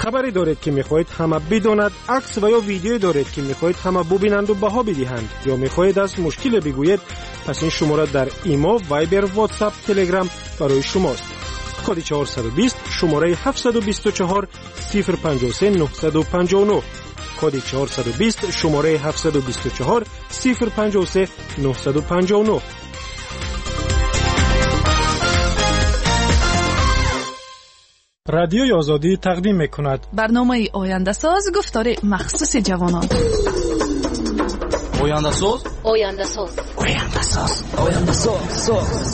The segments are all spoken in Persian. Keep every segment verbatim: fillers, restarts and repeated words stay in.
خبری دارید که میخواهید همه بداند، عکس و یا ویدیو دارید که میخواهید همه ببینند و بها بدهند، یا میخواهید از مشکل بگویید، پس این شماره در ایمو، وایبر، واتساپ، تلگرام برای شماست. کد چهارصد و بیست شماره هفتصد و بیست و چهار صفر پنجاه و سه نهصد و پنجاه و نه. کد چهارصد و بیست شماره هفتصد و بیست و چهار صفر پنجاه و سه نهصد و پنجاه و نه. رادیوی آزادی تقدیم میکند برنامه آینده ساز، گفتار مخصوص جوانان. آینده ساز آینده ساز آینده ساز آینده ساز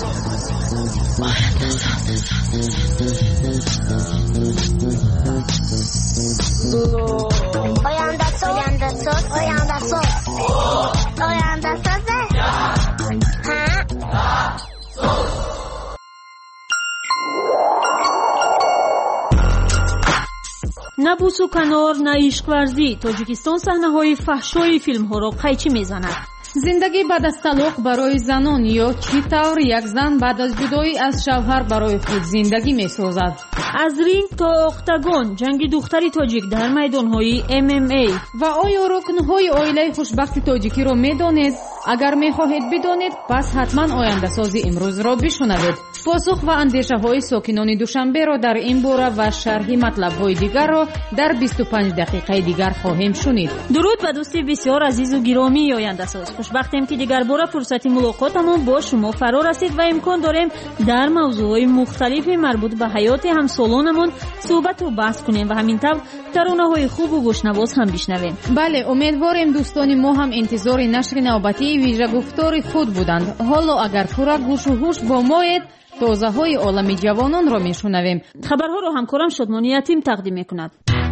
آینده ساز آینده ساز آینده ساز آینده ساز نه بوس و کنار، نه عشق ورزی. تاجیکستان صحنه‌های فحشای فیلم‌ها را قیچی می‌زند. زندگی بعد از طلاق برای زنان، یا چی طور یک زن بعد از جدایی از شوهر برای خود زندگی می‌سازد. از رینگ تا اختاگون، جنگ دختری تاجیک در میدان‌های ام ام ای. و آیا رکن‌های عائله خوشبخت تاجیکی را می‌دانید؟ اگر می‌خواهید بدانید، پس حتما آینده سازی امروز را بشنوید. پاسخ و اندیشه‌های ساکنان دوشنبه را در این باره و شرح مطلب‌های دیگر را در بیست و پنج دقیقه دیگر خواهیم شنید. درود به دوستی بسیار عزیز و گرامی آینده ساز. خوشبختیم که دیگر بار فرصت ملاقاتمون با شما فرا رسید و امکان داریم در موضوعات مختلفی مربوط به حیات همسالانمون صحبت و بحث کنیم و همین طور ترانه‌های خوب و گوشنواز هم بشنویم. بله، امیدواریم دوستان ما هم انتظار نشر نوبتی ویژه گفتار خود بودند. حالا اگر پورا گوش و هوش با مایید، تازه های عالم جوانان را میشنویم. خبرها را همکارم شادمانی یتیم تقدیم میکند.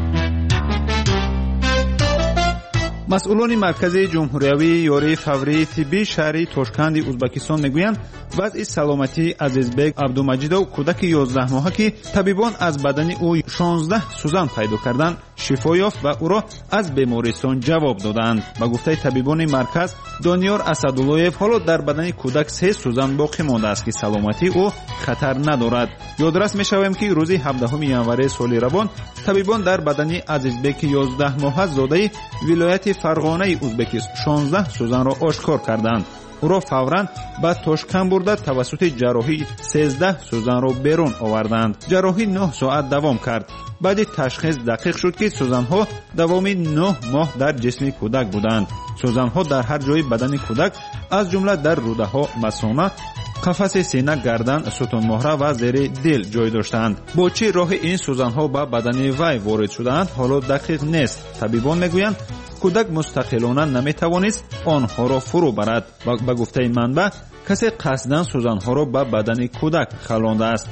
مسئولان مرکز جمهوریوی یاری فوری طبی شهری توشکند ازبکستان میگویند وضع سلامتی عزیزبек عبدالمجیدов کودک یازده ماهه که طبیبان از بدن او شانزده سوزن پیدا کردند شفا یافت و او را از بیمارستان جواب دادند. با گفته طبیبان مرکز دانیار اسداللهیف، حالا در بدن کودک سه سوزن باقی مانده است که سلامتی او خطر ندارد. یادرس میشویم که روز هفدهم ینوری سال روان طبیبان در بدن عزیزبek یازده ماهه زاده ولایت فرغانه ازبکستان شانزده سوزن را آشکار کردند. او را فوراً به توشکن برده توسط جراحی سیزده سوزن را بیرون آوردند. جراحی نه ساعت دوام کرد. بعد تشخیص دقیق شد که سوزن‌ها دوام نه ماه در جسم کودک بودند. سوزن‌ها در هر جای بدن کودک از جمله در روده‌ها، مثانه، قفس سینه، گردن، ستون مهره و زیر دل جای داشتند. با چه راه این سوزن‌ها به بدن وی وارد شدند حالا دقیق نیست. طبیبان میگویند کودک مستقلانه نمیتوانست آنها را فرو برد. به گفته منبع کسی قصداً سوزن‌ها را به بدن کودک خلانده است.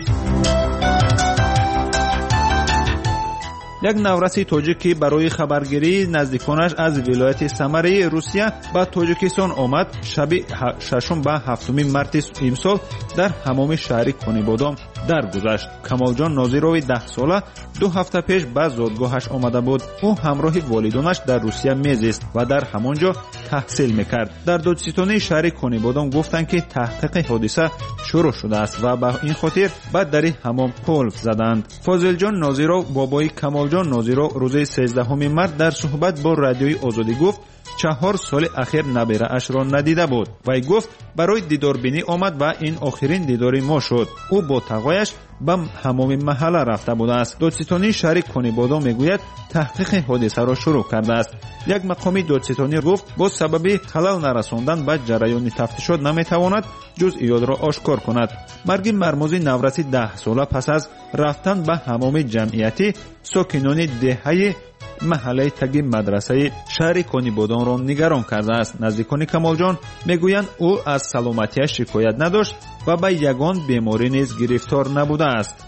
یک نورسی تاجیکی برای خبرگیری نزدیکانش از ولایت سمره روسیه به تاجیکستان آمد. شب ششم به هفتم مارس امسال در حمام شهری کنیبادام درگذشت. کمالجان ناظیروی ده ساله دو هفته پیش به زادگاهش آمده بود. او همراه والدانش در روسیه میزیست و در همانجا تحصیل میکرد. در دادستانی شهر کنیبادام گفتند که تحقیق حادثه شروع شده است و به این خاطر به در حمام قلف زدند. فاضل جان ناظیرو بابای کمال جان ناظیرو روز سیزدهم مارس در صحبت با رادیوی آزادی گفت چهار سال اخیر نبیره اش را ندیده بود. وی گفت برای دیداربینی آمد و این آخرین دیداری ما شد. او با تقایش به حمام محله رفته بوده است. دادستانی شهر کنیبادام میگوید تحقیق حادثه را شروع کرده است. یک مقامی دادستانی گفت با سبب خلل نرساندن به جریان تفتیشات نمیتواند جزئیات را آشکار کند. مرگ مرموز نورسی ده ساله پس از رفتن به حمام جمعیتی ساکنان دهه محله تگی مدرسه شهر کنیبادام را نگران کرده است. نزدیکان کمالجان میگویند او از سلامتیش شکایت نداشت و به یگان بیماری نیز گرفتار نبوده است.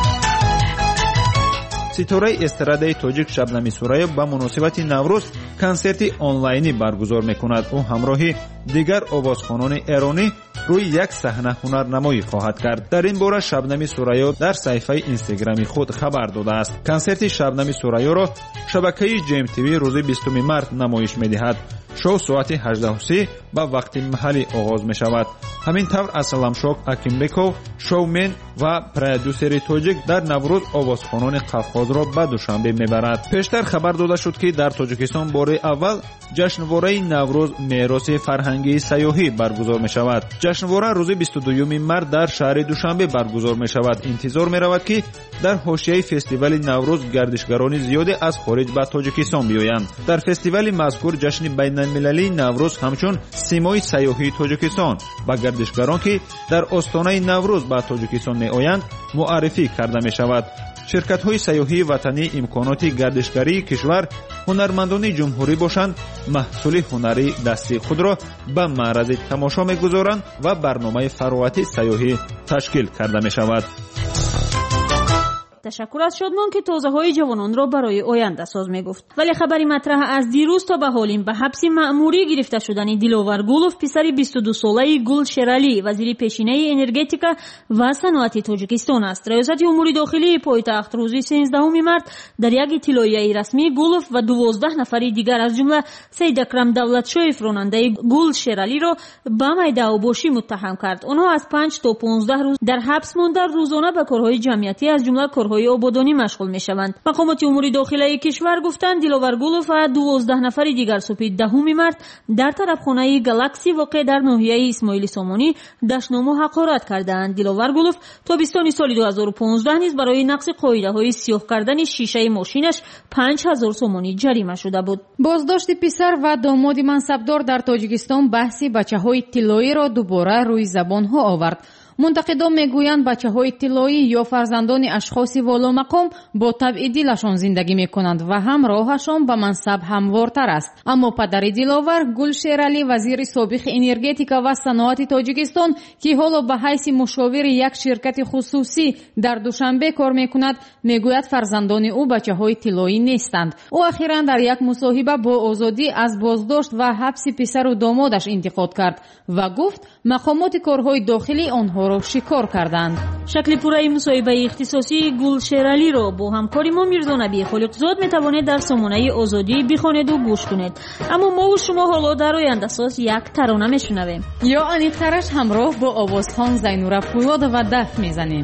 ستاره استراده تاجیک شبنمی سوریف به مناسبت نوروز کنسرتی آنلاینی برگزار میکند. او همراه دیگر آوازخوانان ایرانی روی یک صحنه هنرنمایی خواهد کرد. در این باره شبنمی سوریف در صفحه اینستاگرامی خود خبر داده است. کنسرت شبنمی سوریف را شبکه جیم تیوی روز بیستم مارس نمایش میدهد. شو ساعت هجده و سی به وقت محلی آغاز می شود. همین طور اسلامشوک اکیمبکوف شومن و پرودوسر تاجیک در نوروز آوازخوانان قفقاز наврӯзро ба душанбе мебарад. пештар хабар дода шуд ки дар тоҷикистон бори аввал ҷашнвораи наврӯз мероси фарҳангии сайёҳӣ баргузор мешавад. ҷашнвора рӯзи бисту дуюми март дар шаҳри душанбе баргузор мешавад. интизор меравад ки дар ҳошияи фестивали наврӯз гардишгарони зиёде аз хориҷ ба тоҷикистон биёянд. дар фестивали мазкур ҷашни байналмилалии наврӯз ҳамчун симои сайёҳии тоҷикистон ба гардишгарон ки дар остонаи наврӯз ба тоҷикистон меоянд муаррифӣ карда мешавад. ширкатҳои сайёҳии ватанӣ имконоти гардишгарии кишвар ҳунармандони ҷумҳурӣ бошанд маҳсули ҳунари дасти худро ба маърази тамошо мегузоранд ва барномаи фароати сайёҳӣ ташкил карда мешавад. ташаккур аз шодмон ки тозаҳои ҷавононро барои оянда соз мегуфт. вале хабари матраҳ аз дирӯз то ба ҳолин ба ҳабси маъмурӣ гирифта шудани Диловар Гулов, писари бисту ду солаи Гул Шералӣ, вазири пешинаи энергетика ва саноати Тоҷикистон аст. раёсати умури дохилии пойтахт рӯзи сенздаҳуми март дар як иттилоияи расмӣ Гулов ва дувоздаҳ нафари дигар аз ҷумла Саидакрам Давлатшоев ронандаи Гул Шералиро ба майдаъвобошӣ муттаҳам кард. онҳо аз панҷ то понздаҳ рӯз дар ҳабс монда рӯзона ба корҳои ҷамъиятӣ аз ҷумла корҳои ободонӣ машғул мешаванд. мақомоти умури дохилаи кишвар гуфтанд Диловар Гулов ва дувоздаҳ нафари дигар субҳи даҳуми март дар тарабхонаи Галакси воқеъ дар ноҳияи Исмоили Сомонӣ даштному ҳақорат кардаанд. Диловар Гулов тобистони соли ду ҳазору понздаҳ низ барои нақси қоидаҳои сиёҳ кардани шишаи мошинаш панҷ ҳазор сомонӣ ҷарима шуда буд. боздошти писар ва домоди мансабдор дар Тоҷикистон баҳси бачаҳои тиллоиро дубора рӯи забонҳо овард. мунтақидон мегӯянд бачаҳои тиллоӣ ё фарзандони ашхоси воломақом бо табъи дилашон зиндагӣ мекунанд ва ҳам роҳашон ба мансаб ҳамвортар аст. аммо падари Диловар Гул Шералӣ, вазири собиқи энергетика ва саноати Тоҷикистон, ки ҳоло ба ҳайси мушовири як ширкати хусусӣ дар Душанбе кор мекунад, мегӯяд фарзандони ӯ бачаҳои тиллоӣ нестанд. ӯ ахиран дар як мусоҳиба бо озодӣ аз боздошт ва ҳабси писару домодаш интиқод кард ва гуфт мақомоти корҳои дохилӣ онҳо шикор карданд. шакли пурраи мусоҳибаи ихтисосии Гул Шералиро бо ҳамкори мо Мирзо Набии Холиқзод метавонед дар сомонаи Озодӣ бихонеду гӯш кунед. аммо мову шумо ҳоло дар ояндасоз як тарона мешунавем. ё аниқтараш ҳамроҳ бо овозхон Зайнура Пӯёд ва даф мезанем.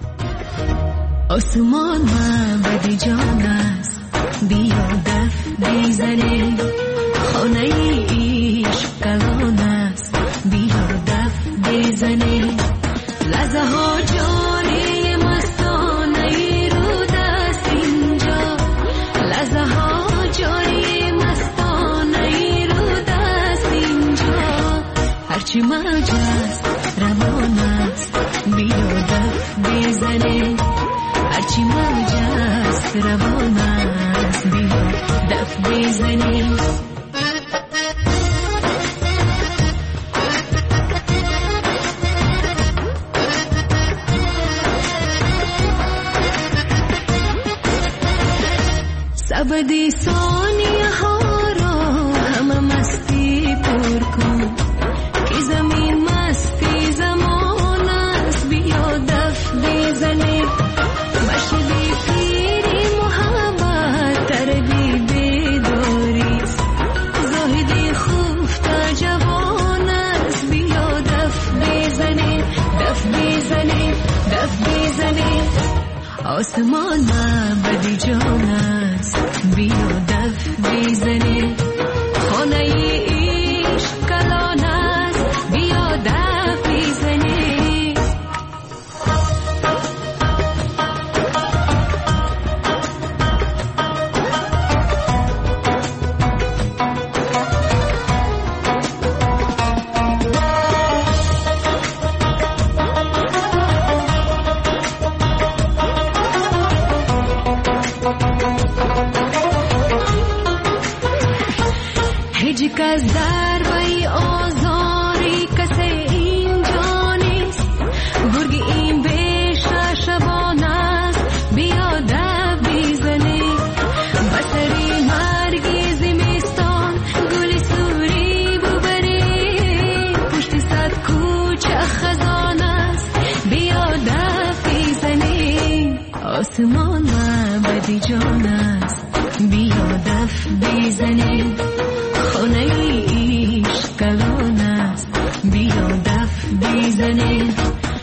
осмон маъбади ҷон аст, биё даф бизанем. хонаи ишқ калон аст, биё даф бизанем. لحظه‌ها جاری مستانه رو دست اینجا، لحظه‌ها جاری مستانه رو دست اینجا. هرچی موجست روان است، بیا دف بزنه. هرچی موجست روان است، بیا دف بزنه. ابدی ثانیه ها را همه مستی پر کن که زمین مستی زمان است، بیا دف بزنه. مشعل پیری محبت تردید داری، زاهدی خفته جوان است، بیا دف بزنه. دف بزنه دف بزنه. آسمان معبدی جان است، بیا دف بزنه. خانه عشق کلان است، بیا دف بزنه. از ضربه آزاری کسی اینجا نیست، گرگ این بیشه شبان است، بیا دف بزنه. بسری مرگی زمستان گل سوری ببری، پشت صد کوچه خزان است، بیا دف بزنه. آسمان معبدی جان است، بیا دف بزنه. خانه عشق کلان است، بیا دف بزنه.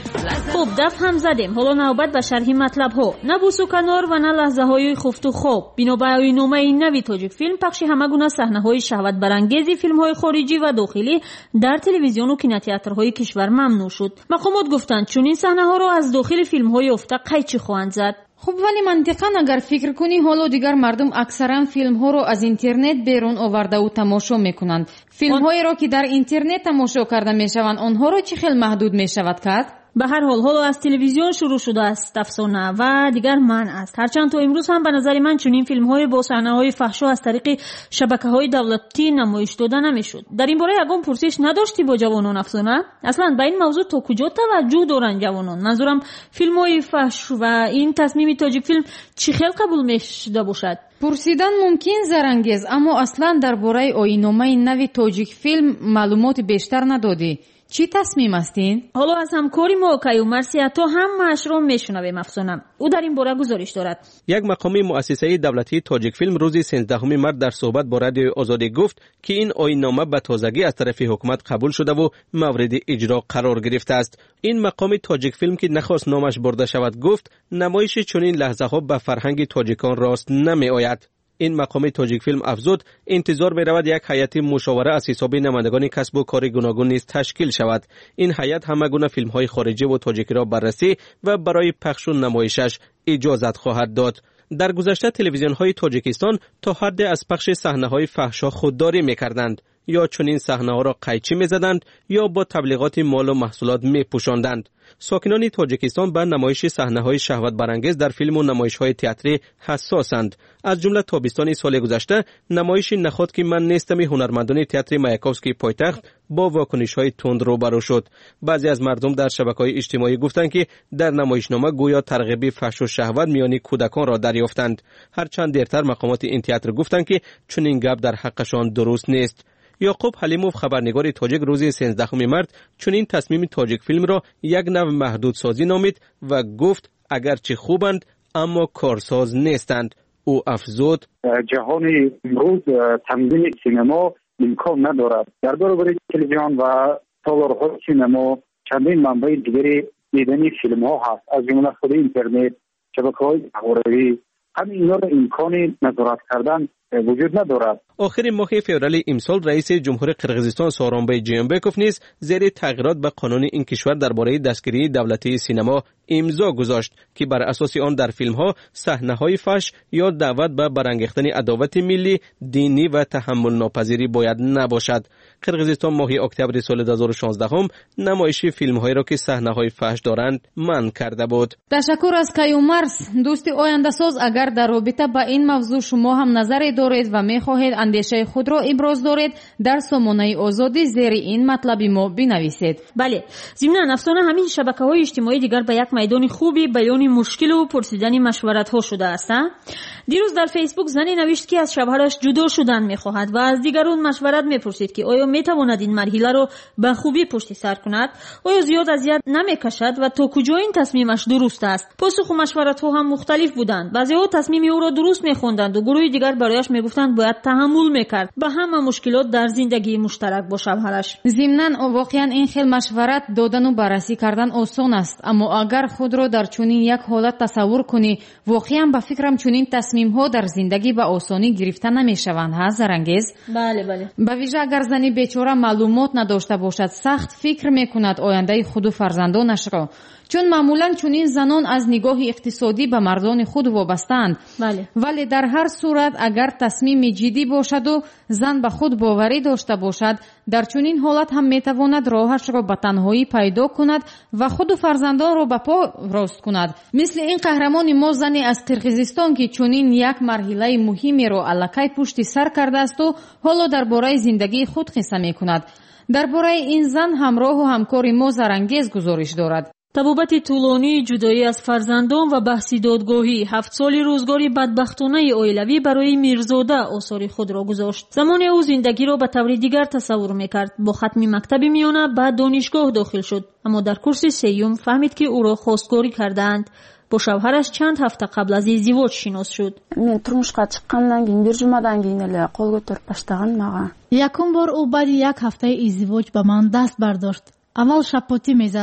خب دف هم زدیم. حالا نوبت به شرح مطلب ها. نه بوسو کنار و نه لحظه های خفت و خواب. بنا به آیین‌نامه این نوی تاجیک فیلم پخش همه گونه صحنه های شهوت برانگیز فیلم های خارجی و داخلی در تلویزیون و کینوتئاترهای کشور ممنوع شد. مقامات گفتند چون این صحنه ها را از داخل فیلم های افته قیچی خواهند زد. خب ولی منطقاً اگر فکر کنی حالا دیگر مردم اکثرا فیلم ها رو از اینترنت بیرون آورده و تماشا میکنند. فیلم هایی را که در اینترنت تماشا کرده میشوند آنها را چه خیلی محدود میشود کرد؟ به هر حال حالا از تلویزیون شروع شده است افسانه و دیگر منع است. هرچند تا امروز هم به نظر من چنین فیلم های با صحنه های فحشا از طریق شبکه های دولتی نمایش داده نمیشد. در این باره یگان پرسش نداشتی با جوانان افسانه؟ اصلا به این موضوع تا کجا توجه دارن جوانان؟ منظورم فیلم های فحش و این تصمیم تاجیک فیلم چی خیلی قبول میشده باشد؟ پرسیدن ممکن زرانگیز، اما اصلا درباره آیین‌نامه نوی تاجیک فیلم معلومات بیشتر ندادی. چی تصمیم استین؟ حالا از همکاری ما کیومرث تو هم مشروع میشنویم افسانه. او در این باره گزارش دارد. یک مقامی مؤسسه دولتی تاجیک فیلم روز سیزدهم مارس در صحبت با رادیو آزادی گفت که این آیین‌نامه به تازگی از طرف حکومت قبول شده و مورد اجرا قرار گرفته است. این مقام تاجیک فیلم که نخواست نامش برده شود گفت نمایش چنین لحظه ها به فرهنگ تاجیکان راست نمی آید. این مقام تاجیک فیلم افزود انتظار می رود یک هیئت مشاوره از حساب نمایندگان کسب و کار گوناگون نیز تشکیل شود. این هیئت همه گونه فیلم های خارجی و تاجیکی را بررسی و برای پخش و نمایشش اجازت خواهد داد. در گذشته تلویزیون های تاجیکستان تا حد از پخش صحنه های فحشا خودداری می کردند، یا چنین صحنه ها را قیچی می زدند یا با تبلیغات مال و محصولات می پوشاندند. ساکنان تاجیکستان به نمایش صحنه های شهوت برانگیز در فیلم و نمایش های تئاتری حساسند. از جمله تابستان سال گذشته نمایش نخست که من نیستم هنرمندان تئاتر مایاکوفسکی پایتخت با واکنش های تند روبرو شد. بعضی از مردم در شبکه‌های اجتماعی گفتند که در نمایشنامه گویا ترغیب فحش و شهوت میان کودکان را دریافتند. هرچند دیرتر مقامات این تئاتر گفتند که چنین گپ در حقشان درست نیست. یعقوب حلیموف خبرنگار تاجیک روز سیزدهم مارس چنین تصمیم تاجیک فیلم را یک نوع محدود سازی نامید و گفت اگرچه خوبند اما کارساز نیستند. او افزود جهان امروز تنظیم سینما امکان ندارد. در برابر تلویزیون و تالارهای سینما چندین منبع دیگری دیدن فیلم ها هست، از جمله خود اینترنت، شبکه‌های اخباری. همین اینا را امکان نظارت کردن وجود ندارد. آخر ماه فوریه امسال رئیس جمهور قرقیزستان سورونبای جیانبکوف نیز زیر تغییرات به قانون این کشور درباره دستگیری دولتی سینما امضا گذاشت که بر اساس آن در فیلم ها صحنه های فحش یا دعوت به برانگیختن عداوت ملی، دینی و تحمل ناپذیری باید نباشد. قرقیزستان ماه اکتبر سال دو هزار و شانزده هم نمایش فیلم هایی را که صحنه های فحش دارند منع کرده بود. تشکر از کیومرث. دوست آینده ساز، اگر در رابطه با این موضوع شما هم نظری دارید و می‌خواهید اندیشه خود را ابراز دارید، در سامانه آزادی زیر این مطلب ما بنویسید. بله، ضمن افسانه همین شبکه‌های اجتماعی دیگر به یک میدان خوبی بیان مشکل و پرسیدن مشورت‌ها شده است. دیروز در فیسبوک زنی نوشت که از شوهرش جدا شدن می‌خواهد و از دیگران مشورت می‌پرسید که آیا می‌تواند این مرحله را به خوبی پشت سر کند، آیا زیاد اذیت نمی‌کشد و تا کجا این تصمیمش درست است. پاسخ و مشورت‌ها هم مختلف بودند. بعضی‌ها تصمیم او را درست می‌خواندند و گروه دیگر برایش می‌گفتند باید تحمل می‌کرد به همه مشکلات در زندگی مشترک با شوهرش. ضمناً واقعاً این خیل مشورت دادن و بررسی کردن آسان است، اما اگر خود را در چنین یک حالت تصور کنی، واقعاً به فکرم چنین تصمیم‌ها در زندگی به آسانی گرفته نمی‌شوند. ها زرانگیز؟ بله بله. به ویژه اگر زنی بیچاره معلومات نداشته باشد، سخت فکر می‌کند آینده خود و فرزندانش را، چون معمولاً چنین زنان از نگاه اقتصادی به مردان خود وابسته‌اند. بله. ولی در هر صورت اگر تصمیم جدی باشد و زن به خود باوری داشته باشد، در چنین حالت هم میتواند راهش را به تنهایی پیدا کند و خود و فرزندان را به پا راست کند. مثل این قهرمان ما زنی از قرقیزستان که چنین یک مرحله مهمی را الکی پشت سر کرده است و حالا درباره زندگی خود قصه میکند. درباره این زن همراه و همکار ما زرانگیز گزارش دارد. تبابت طولانی جدایی از فرزندان و بحثی دادگاهی هفت سالی روزگاری بدبختانه اویلوی برای میرزاده آثار خود را گذاشت. زمان او زندگی را به طور دیگر تصور میکرد. با ختم مکتب میانه بعد دانشگاه داخل شد، اما در کورس سیوم فهمید که او را خواستگاری کردند. با شوهرش چند هفته قبل از ازدواج شناس شد. من турмушка чыккандан кийин бир жумадан кийин эле кол көтөрүп баштаган мага. Якум бор у баъди як ҳафтаи издивоҷ ба ман даст бардошт. аввал шапотӣ мезад,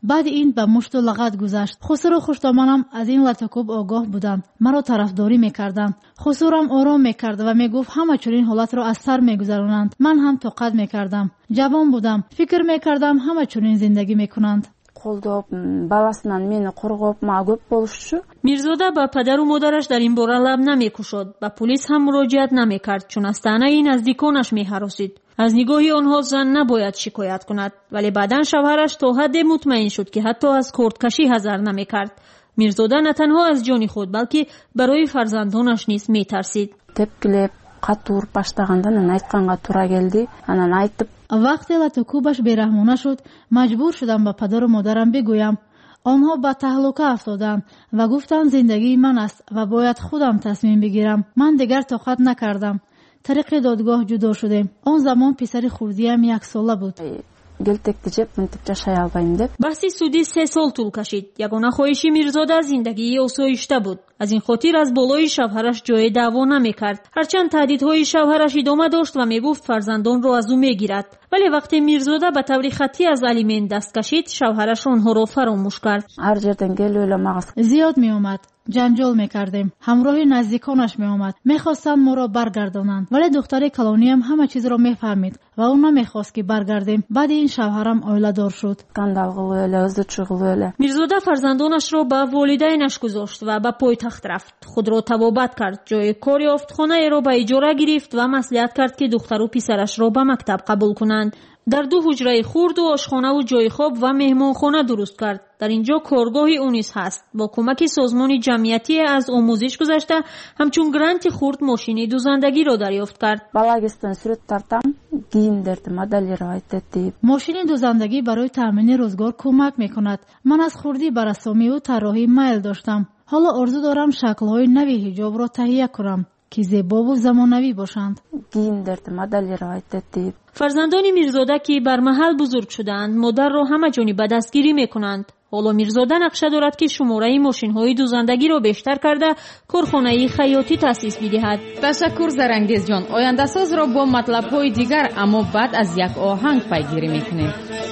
بعد این به مشت و لغت گذشت. خسرو خوشدامانم از این لطکوب آگاه بودند. مرا طرفداری میکردند. خسروم آرام میکرد و میگفت همه چنین حالت را از سر میگذرانند. من هم طاقت میکردم. جوان بودم. فکر میکردم همه چنین زندگی میکنند. қолдап баласынан мені қорғап ма көп болушы. میرزاده با پدر و مادرش در این باره لب نمیکشد. به پلیس هم مراجعت نمیکرد چون از طعنه نزدیکانش میهراسید. از نگاه آنها زن نباید شکایت کند، ولی بعداً شوهرش تا حد مطمئن شد که حتی از کردکشی حذر نمیکرد. میرزاده نه تنها از جان خود بلکه برای فرزندانش نیز میترسید. تپکілеп қатты ұрып баштағанда мен айтқанға тура келді. Анан айтып وقتی لطکوبش بیرحمانه شد مجبور شدم به پدر و مادرم بگویم. آنها به تهلکه افتادند و گفتند زندگی من است و باید خودم تصمیم بگیرم. من دیگر طاقت نکردم. طریق دادگاه جدا شدیم. آن زمان پسر خردیم یک ساله بود. گلتکتی جب منتب جاشای آلبایم دب. بحثی سودی سه سال طول کشید. یگانه خواهشی میرزاده زندگی آسایشته بود. از این خاطر از بالای شوهرش جای دعوا نمیکرد. هرچند تهدیدهای شوهرش ادامه داشت و میگفت فرزندان را از او میگیرد. ولی وقتی میرزاده به طور خطی از الیمن دست کشید شوهرش آنها را فراموش کرد. هر جردن گلوله مغز زیاد می اومد. جنجال میکردیم. همراه نزدیکانش می اومد. میخواستند ما را برگردانند. ولی دختر کلانی هم همه چیز را میفهمید و اون نمیخواست که برگردیم. بعد این شوهرم عائله دار شد. کاندال قوله از چغوله. میرزاده فرزندانش را به والدینش گذاشت و به پایتخت رفت. خود را تبابت کرد. جای کار یافت. خانه را به اجاره گرفت و مصلحت کرد که دختر و پسرش را به مکتب قبول کنند. در دو حجره خرد و آشخانه و جای خواب و مهمانخانه درست کرد. در اینجا کارگاهی او نیز هست. با کمک سازمان جمعیتی از آموزش گذشته همچون گرانت خرد ماشین دوزندگی را دریافت کرد. بالاگستان صورت ترتم گیندرد مدلی را ایتتی. ماشین دوزندگی برای تامین روزگار کمک میکند. من از خردی بر اسامی و طراحی میل داشتم. حالا آرزو دارم شکل‌های نوی حجاب را تهیه کنم که زیبا و زمانوی باشند. گیندرد مدلی را ایتتی. فرزندان میرزاده که بر محل بزرگ شدند مادر را همه جانب به دستگیری میکنند. حالا میرزاده نقشه دارد که شماره ماشین‌های دوزندگی را بیشتر کرده کارخانه خیاطی تأسیس بدهد. تشکر زرنگیز جان. آینده ساز را با مطلب‌های دیگر اما بعد از یک آهنگ پیگیری میکنیم.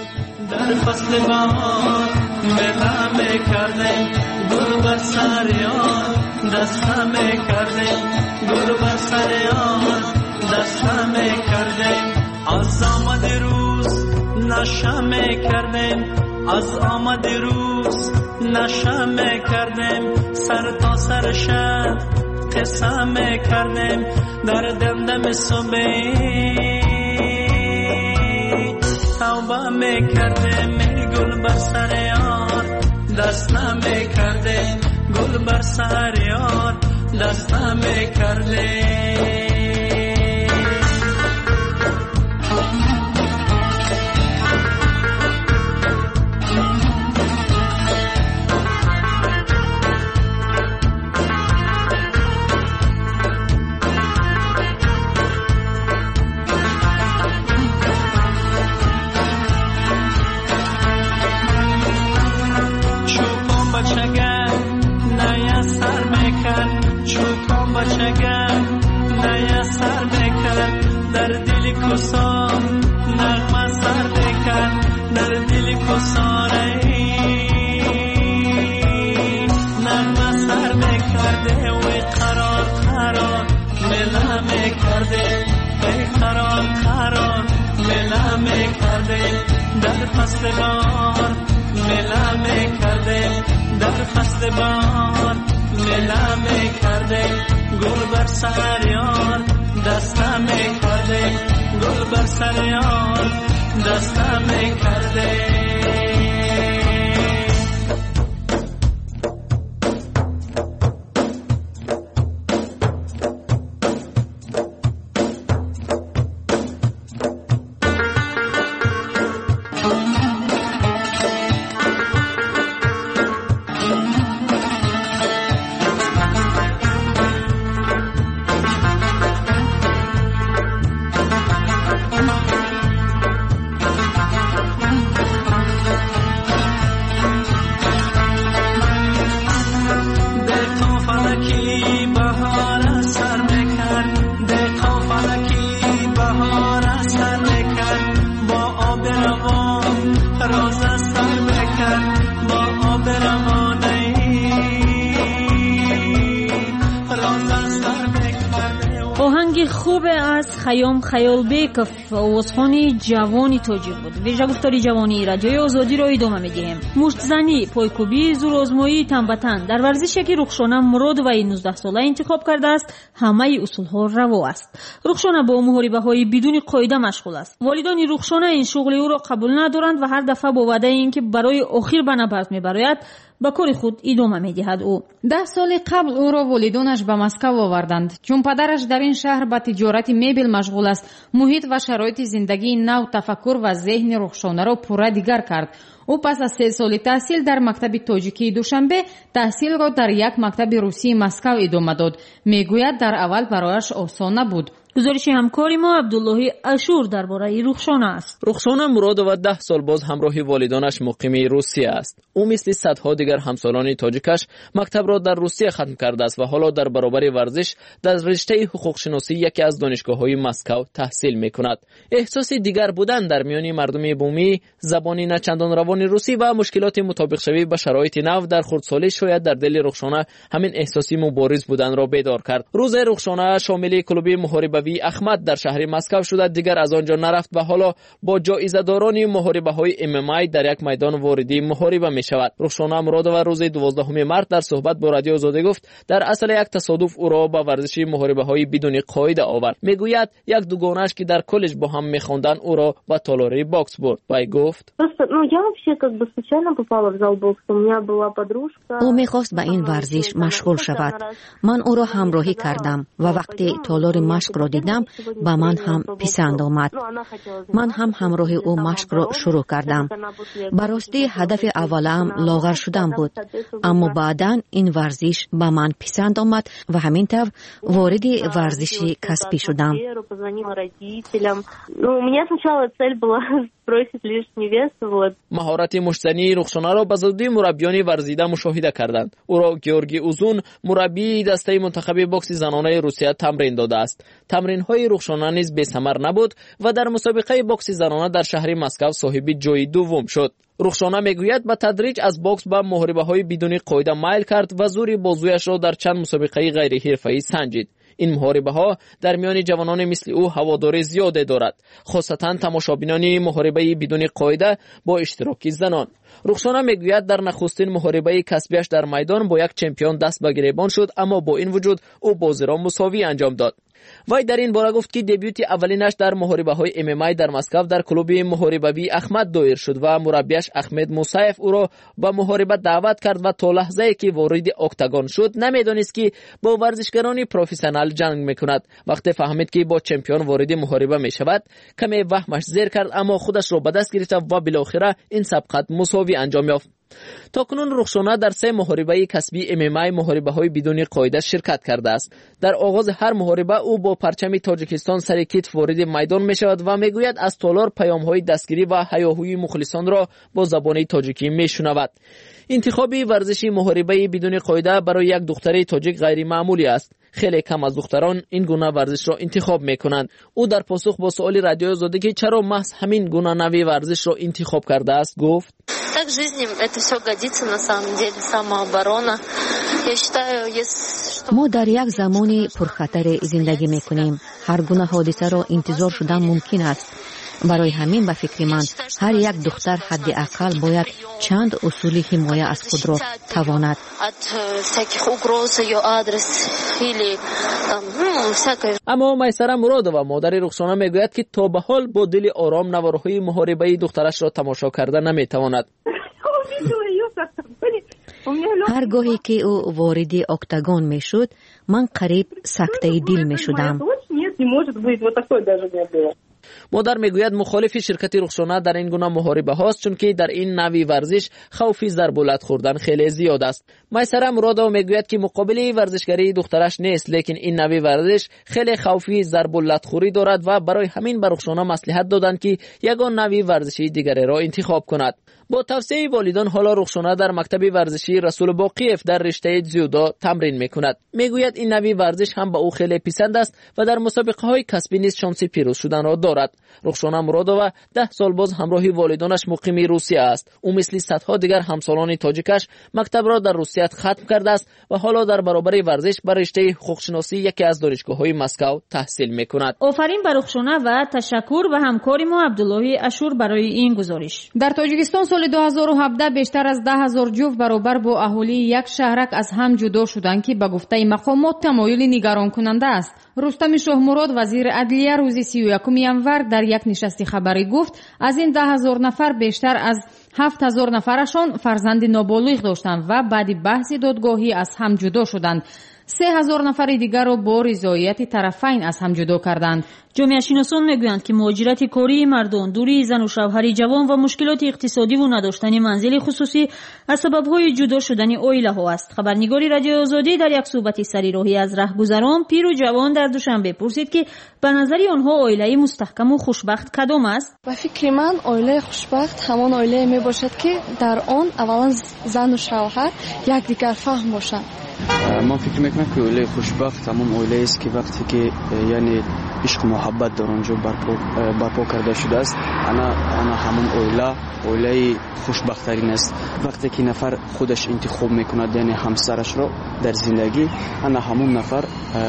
در فصل بهار مهر میکردیم گل بر سر یار دست میکردیم گل بر سر یار دست میکردیم از آمد روز نشه میکردیم از آمد روز نشه میکردیم سر تا سر شب قصه میکردیم در دمدم صبح توبه میکردیم گل بر سر یار دست نمیکردیم گل بر سر یار دست نمیکردیم. چوپان بچگم نیا سر بکن در دل کسان نغمه سر بکن در دل کسانه نغمه سر بکرده و قرار قرار ملا میکرده ای قرار قرار ملا میکرده در فصل بار ملا میکرده در فصل بار ملا میکرده گل بر سر یار دست میکرده گل بر سر یار دست میکرده. روزه سر بکن آهنگ خوب از خیام خیالبیکов آوازخوان جوانی تاجیک بود. ویژه گفتاری جوانی رادیوی آزادی را ادامه میدیم. مشتزنی، پایکوبی، زورآزمایی تنبتن در ورزشی که رخشانه مراد و نوزده ساله انتخاب کرده است همه اصولها روا است. رخشانه با محاربه های بدون قاعده مشغول است. والدان رخشانه این شغل او را قبول ندارند و هر دفعه با وعده اینکه برای آخر به نبرد میبراید با کار خود ادامه میدهد. او ده سال قبل او را والدانش به مسکو آوردند چون پدرش در این شهر به تجارت مبل مشغول است. محیط و شرایط زندگی نو تفکر و ذهن رخشانه را پورا دیگر کرد. او پس از سه سال تحصیل در مکتب تاجیکی دوشنبه تحصیل را در یک مکتب روسی مسکو ادامه داد. میگوید در اول برایش آسان نبود. گزارش همکاری ما عبدالله اشور درباره رخشانه است. رخشانه مرادова ده سال باز همراه والدانش مقیم روسیه است. او مثل صدها دیگر همسالان تاجیکش مکتب را در روسیه ختم کرده است و حالا در برابر ورزش در رشته حقوق شناسی یکی از دانشگاه‌های مسکو تحصیل می‌کند. احساس دیگر بودن در میان مردم بومی، زبانی نچندان روان روسی و مشکلات مطابق شوی با شرایط نو در خردسالی شاید در دل رخشانه همین احساسی مبارز بودن را بیدار کرد. روز رخشانه شامل کلوب محاربه احمد در شهر مسکو شده، دیگر از آنجا نرفت و حالا با جایزه داران محاربه های ام ام ای در یک میدان واردی محاربه می شود. رخشانه مرادova روز دوازدهم مارس در صحبت با رادیو آزادی گفت در اصل یک تصادف او را با ورزش محاربه های بدون قاعده آورد. میگوید یک دوگانش که در کالج با هم میخواندند او را به تالاری باکس برد. وی گفت او میخواست به این ورزش مشغول شود. من او را همراهی کردم و وقتی تالار مشق را دیدم با من هم پسند آمد. من هم همراه او مشق را شروع کردم. براستی هدف اولم لاغر شدن بود، اما بعداً این ورزش با من پسند آمد و همین طور وارد ورزش کسبی شدم. مهارت مشتزنی رخشانه را به زودی مربیان ورزیده مشاهده کردند. او را گیورگی اوزون مربی دسته منتخب باکس زنانه روسیه تمرین داده است. تمرین‌های رخشانه نیز بی‌ثمر نبود و در مسابقه باکس زنانه در شهر مسکو صاحب جای دوم شد. رخشانه میگوید به تدریج از باکس به محاربه‌های بدون قاعده میل کرد و زور بازویش را در چند مسابقه غیر حرفه‌ای سنجید. این محاربه ها در میان جوانان مثل او هوادار زیاده دارد، خاصتا تماشابینان محاربه بدون قاعده با اشتراک زنان. رخشانه میگوید در نخستین محاربه کسبیش در میدان با یک چمپیون دست به گریبان شد، اما با این وجود او بازی را مساوی انجام داد. وی در این باره گفت که دبیوت اولینش در محاربه های ام ام ای در مسکو در کلوب محاربوی احمد دایر شد و مربیش احمد موسیف او را به محاربه دعوت کرد و تا لحظه‌ای که وارد اکتاگون شد نمیدانست که با ورزشکاران پروفسیونال جنگ میکند. وقتی فهمید که با چمپیون وارد محاربه میشود کمی وهمش زیر کرد، اما خودش را به دست گرفت و بالاخره این سبقت مساوی انجام یافت. تاکنون رخشانه در سه محاربه کسبی ام ام ای محاربه های بدون قاعده شرکت کرده است. در آغاز هر محاربه او با پرچم تاجیکستان سر کتف وارد میدان می شود و میگوید از تالار پیام های دستگیری و هیاهوی مخلصان را با زبان تاجیکی می شنود. انتخاب ورزش محاربه بدون قاعده برای یک دختر تاجیک غیر معمولی است. خیلی کم از دختران این گونه ورزش را انتخاب میکنند. او در پاسخ با سوال رادیو آزادی که چرا محض همین گونه نوع ورزش را انتخاب کرده است گفت: Так в жизни это все годится на самом деле, самооборона. Я считаю, если ما در یک زمانی پرخطر زندگی میکنیم. هر گونه حادثه را انتظار شدن ممکن است. برای همین به فکر من هر یک دختر حداقل باید چند اصول حمایت از خود را تواند. اما میسره مرادova مادر رخشانه میگوید که تا به حال با دل آرام نوارهای محاربه دخترش را تماشا کرده نمیتواند. هر گاهی که او وارد اکتاگون میشد من قریب سکته دل میشدم. مادر میگوید مخالف شرکت رخشانه در این گونه محاربه هاست، چون که در این نوع ورزش خوف ضرب و لت خوردن خیلی زیاد است. میسره مرادova میگوید که مقابل ورزشگری دخترش نیست، لیکن این نوع ورزش خیلی خوفی ضرب و لت خوری دارد و برای همین به رخشانه مصلحت دادند که یگان نوع ورزشی دیگری را انتخاب کند. با توصیه والدان حالا رخشانه در مکتب ورزشی رسول باقیف در رشته جودو تمرین میکند. میگوید این نوع ورزش هم به او خیلی پسند است و در مسابقه های کسبی نیز شانس پیروز شدن را دارد. دارد. رخشانه مرادова ده سال باز همراهی والدانش مقیم روسیه است. او مثل صدها دیگر همسالان تاجیکش مکتب را در روسیه ختم کرده است و حالا در برابر ورزش بر رشته حقوق‌شناسی یکی از دانشگاه‌های مسکو تحصیل می‌کند. آفرین بر رخشانه و تشکر به همکار ما عبدالله اشور برای این گزارش. در تاجیکستان سال دو هزار و هفده بیشتر از ده هزار جفت برابر با اهالی یک شهرک از هم جدا شدند که به گفته مقامات تمایل نگران کننده است. رستم شاهمراد وزیر عدلیه روز سی و یکم ینور در یک نشست خبری گفت از این ده هزار نفر بیشتر از هفت هزار نفرشان فرزند نابالغ داشتند و بعد بحث دادگاهی از هم جدا شدند. سه هزار نفر دیگر را با رضایت طرفین از هم جدا کردند. جامعه شناسان میگویند که مهاجرت کاری مردان، دوری زن و شوهر جوان و مشکلات اقتصادی و نداشتن منزل خصوصی از سبب‌های جدا شدن عائله‌ها است. خبرنگار رادیو آزادی در یک صحبت سریراهی از رهگذران پیر و جوان در دوشنبه پرسید که به نظر آنها عائله مستحکم و خوشبخت کدام است؟ به فکر من عائله خوشبخت همان عائله می باشد که در آن اولا زن و شوهر یکدیگر فهم باشند. من فکر میکنم که عائله خوشبخت همون عائله است که وقتی که یعنی عشق محبت در اونجا برپا برپا کرده شده است، انا انا همون عائله عائله خوشبخت ترین است. وقتی که نفر خودش انتخاب میکند یعنی همسرش را در زندگی، انا همون نفر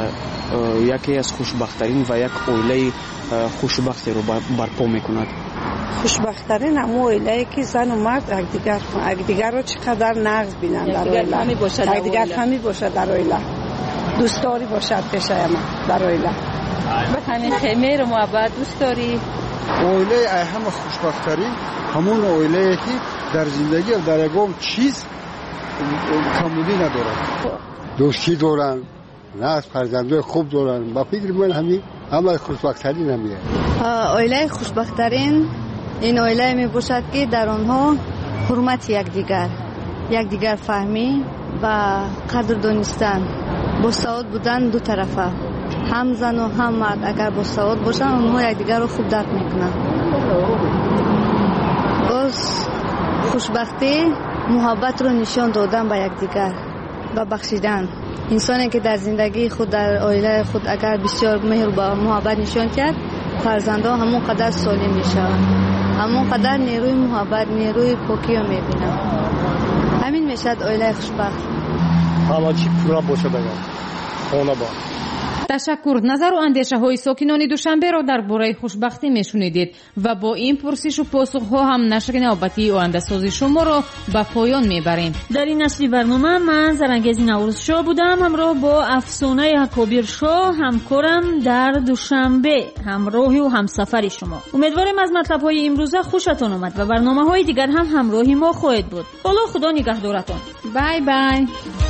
یکی از خوشبخت ترین و یک عائله خوشبخت رو برپا میکند. خوشبخت ترین همون عائله که زن و مرد یکدیگر یکدیگر رو چقدر نقض بینن در عائله، یکدیگر فهمی باشه در عائله، دوستاری باشد پیشه ما در عائله، به همین خیمه رو محبت دوستاری. عائله همه خوشبخت ترین همون عائله که در زندگی و در یگام چیز کمبودی ندارد، دوستی دارن، نقص فرزندای خوب دارن. با فکر من همین همه خوشبخت ترین همیه. عائله خوشبخت ترین این عائله می باشد که در آنها حرمت یکدیگر، یکدیگر فهمی و قدر دانستن، با سواد بودن دو طرفه، هم زن و هم مرد اگر با سواد باشن اونها یکدیگر رو خوب درک میکنن. باز خوشبختی محبت رو نشان دادن به یکدیگر و بخشیدن. انسانی که در زندگی خود در عائله خود اگر بسیار مهر و محبت نشان کرد، فرزندان همون قدر سالم میشوند، همون قدر نیروی محبت، نیروی پاکی رو میبینن. همین میشد عائله خوشبخت. همه چی پورا باشه بگم خانه با. تشکر. نظر و اندیشه های ساکنان دوشنبه را در باره خوشبختی میشنیدید و با این پرسش و پاسخ ها هم نشر نوبتی آینده سازی شما را به پایان میبریم. در این نسلی برنامه من زرنگیز نوروز شاه بودم، همراه با افسانه حکابیر شاه همکارم در دوشنبه، همراهی و همسفری شما. امیدواریم از مطلب های امروزه خوشتان آمد و برنامه های دیگر هم همراهی ما خواهد بود. حالا خدا نگهدارتان. بای بای.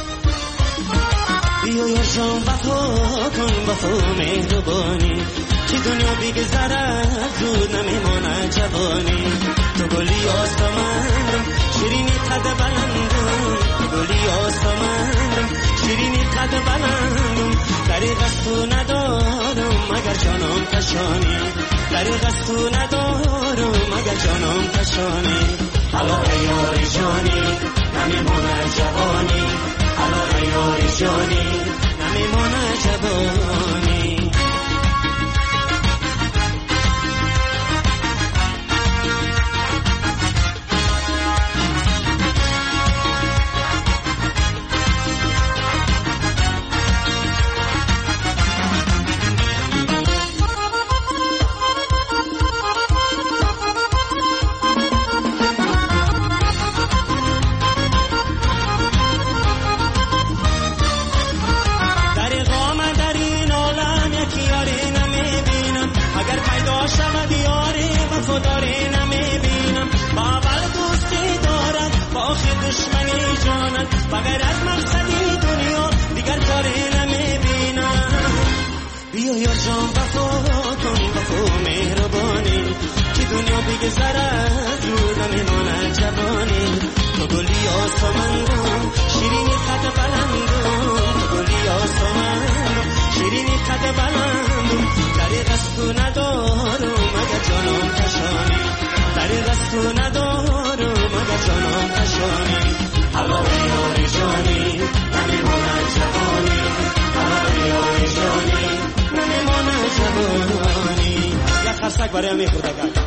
بیا یا جان وفا کن وفا مهربانی، که دنیا بگذرد زود نمیماند جوانی. تو گلی آسمانم شیرینی قد بلندم، تو گلی آسمانم شیرینی قد بلندم. طریق از تو ندارم مگر جانم کشانی، طریق از تو ندارم مگر جانم کشانی. حالا یاری جانی نمیماند جوانی، حالا یاری جانی نمیماند جوانی. برای همین خودگان